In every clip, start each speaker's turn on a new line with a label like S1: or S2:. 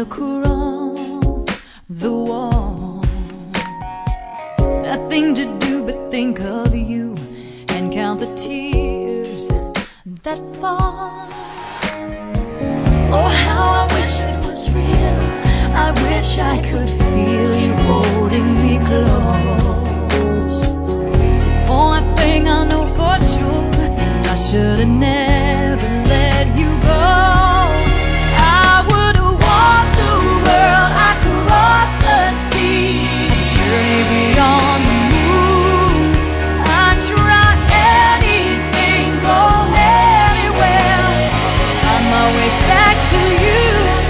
S1: across the wall. Nothing to do but think of you and count the tears that fall. Oh, how I wish it was real. I wish I could feel you holding me close. One thing I know for sure is I should have never let you go. I would have walked the world, I crossed the sea, journey beyond the moon. I'd try anything, go anywhere, find my way back to you.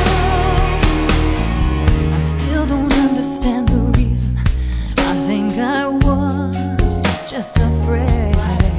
S1: I still don't understand the reason. I think I was just afraid.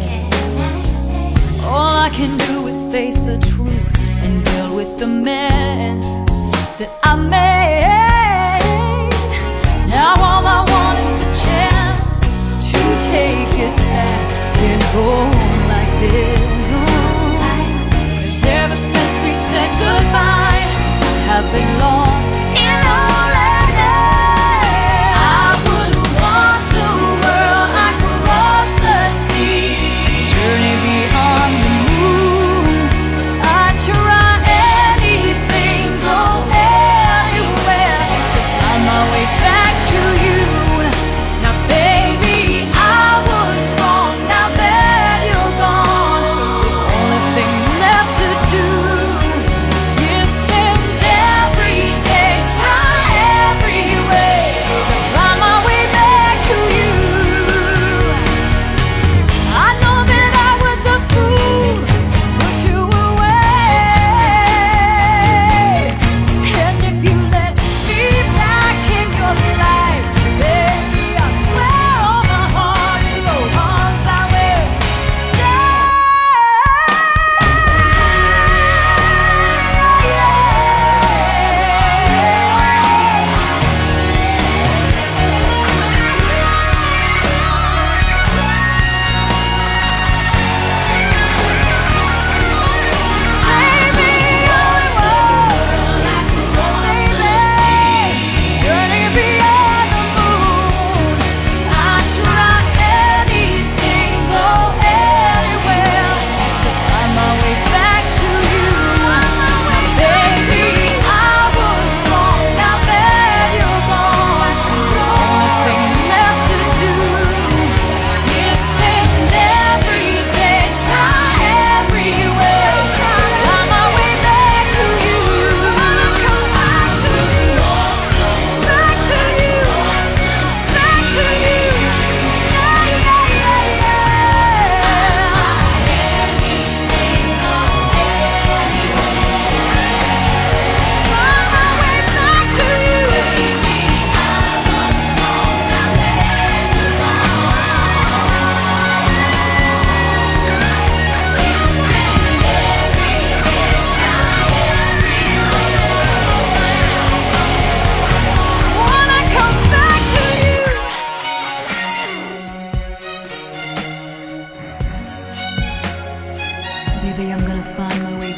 S1: All I can do is face the truth and deal with the mess that I made. Now all I want is a chance to take it back and go on like this. Oh, 'cause ever since we said goodbye, I've been lost in loneliness. I would walk the world, I cross the sea, journey beyond the moon. I'd try anything, go anywhere, to find my way back to you. Now baby, I was wrong, now that you're gone, the only thing left to do is spend every day, try every way to find my way back to you. I know that I was a fool to push you away, and if you let me back in your life, baby, I swear on my heart, in your arms I will stay. Journey beyond the moon. I try anything, go anywhere, to find my way back to you. Baby, I was wrong, now that you're gone, the only thing left to do is spend every day, try every way to find my way back to you. Come back to you, back to you, back to you. Yeah, yeah, yeah, yeah. Find my way back to you. Wanna come back to you. Baby, I'm gonna find my way